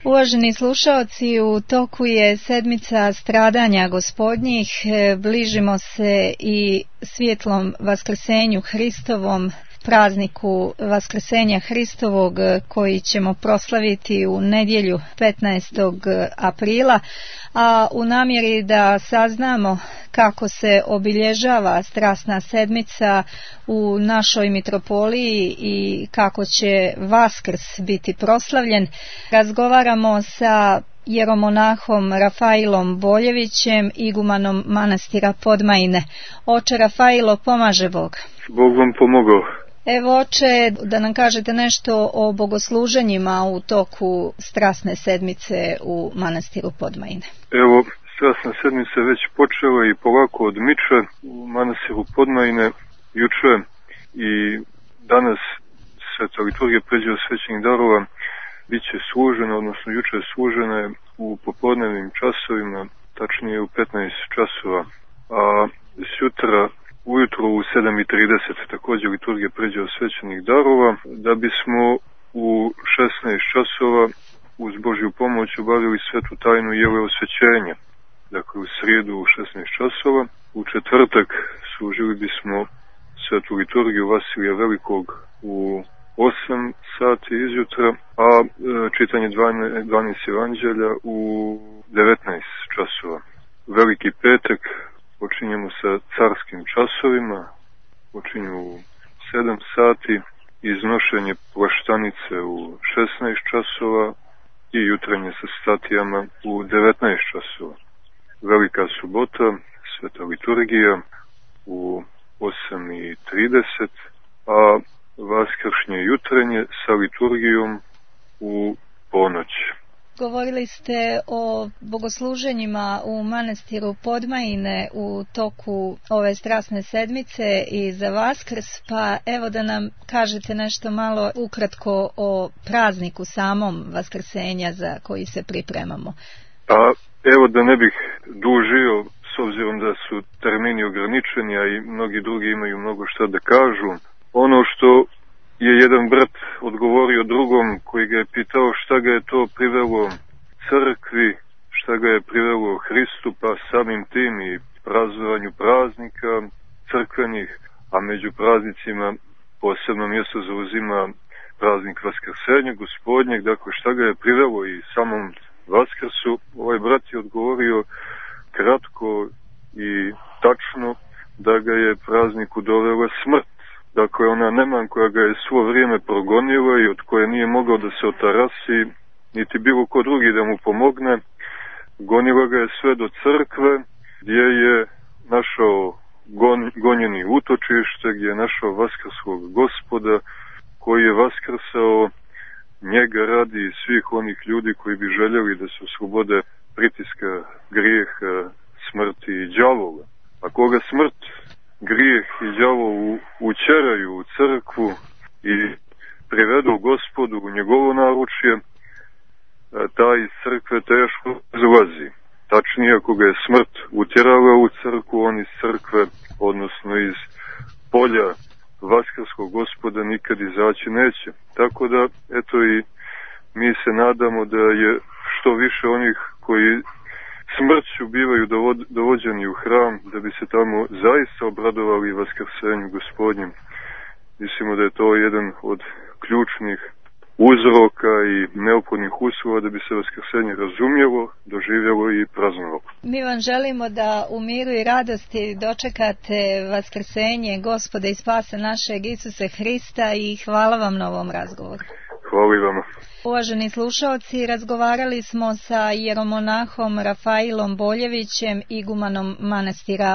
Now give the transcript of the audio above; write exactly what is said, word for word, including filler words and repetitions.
Uvaženi slušaoci, u toku je sedmica stradanja Gospodnjih, bližimo se i svjetlom vaskrsenju Hristovom, prazniku Vaskrsenja Hristovog koji ćemo proslaviti u nedjelju petnaestog aprila, a u namjeri da saznamo kako se obilježava Strasna sedmica u našoj mitropoliji i kako će Vaskrs biti proslavljen, razgovaramo sa jeromonahom Rafailom Boljevićem, igumanom manastira Podmajine. Oče Rafailo, pomaže Bog. Bog vam pomogao. Evo, oče, da nam kažete nešto o bogosluženjima u toku Strasne sedmice u manastiru Podmajine. Evo, Strasna sedmica već počela i polako odmiče u manastiru Podmajine juče i danas sveta liturgija pređe svećenih darova bit će služena, odnosno juče je služena u popodnevnim časovima, tačnije u petnaest časova, a sutra ujutro u sedam i trideset također liturgija pređe svećenih darova, da bismo u šesnaest časova uz Božju pomoć obavili svetu tajnu jele osvećenja. Dakle, u srijedu u šesnaest časova, u četvrtak služili bismo svetu liturgiju Vasilija Velikog u osam sati izjutra, a čitanje dvanaest evanđelja u devetnaest časova. Veliki petak počinjemo sa carskim časovima, počinju u sedam sati, iznošenje plaštanice u šesnaest časova i jutranje sa statijama u devetnaest časova. Velika subota, sveta liturgija u osam i trideset, a vaskršnje jutranje sa liturgijom u ponoć. Govorili ste o bogosluženjima u manastiru Podmajine u toku ove Strasne sedmice i za Vaskrs, pa evo da nam kažete nešto malo ukratko o prazniku samom Vaskrsenja za koji se pripremamo. A evo, da ne bih dužio, s obzirom da su termini ograničeni, a i mnogi drugi imaju mnogo šta da kažu, ono što je jedan brat odgovorio drugom koji ga je pitao šta ga je to privelo crkvi, šta ga je privelo Hristu, pa samim tim i praznovanju praznika crkvenih, a među praznicima posebno mjesto zauzima praznik Vaskrsenja Gospodnjeg, dakle šta ga je privelo i samom Vaskrsu. Ovaj brat je odgovorio kratko i tačno da ga je prazniku dovela smrt. Dakle, ona neman koja ga je svo vrijeme progonila i od koje nije mogao da se otarasi, niti bilo ko drugi da mu pomogne, gonila ga je sve do crkve, gdje je našao gon, gonjeni utočište, gdje je našao vaskrskog Gospoda, koji je vaskrsao njega radi svih onih ljudi koji bi željeli da se oslobode pritiska, grijeha, smrti i đavola. A koga smrt, grijeh i đavo učeraju u crkvu i privedu Gospodu u njegovo naručje, taj iz crkve teško izlazi. Tačnije, ako ga je smrt utjerala u crkvu, on iz crkve, odnosno iz polja vaskrskog Gospoda nikad izaći neće. Tako da, eto, i mi se nadamo da je što više onih koji smrću bivaju dovođeni u hram, da bi se tamo zaista obradovali Vaskrsenju Gospodnjem. Mislimo da je to jedan od ključnih uzroka i neophodnih uslova da bi se Vaskrsenje razumjelo, doživjelo i praznovalo. Mi vam želimo da u miru i radosti dočekate Vaskrsenje Gospoda i Spasa našeg Isuse Hrista i hvala vam na ovom razgovoru. Hvala i vama. Uvaženi slušaoci, razgovarali smo sa jeromonahom Rafailom Boljevićem, igumanom manastira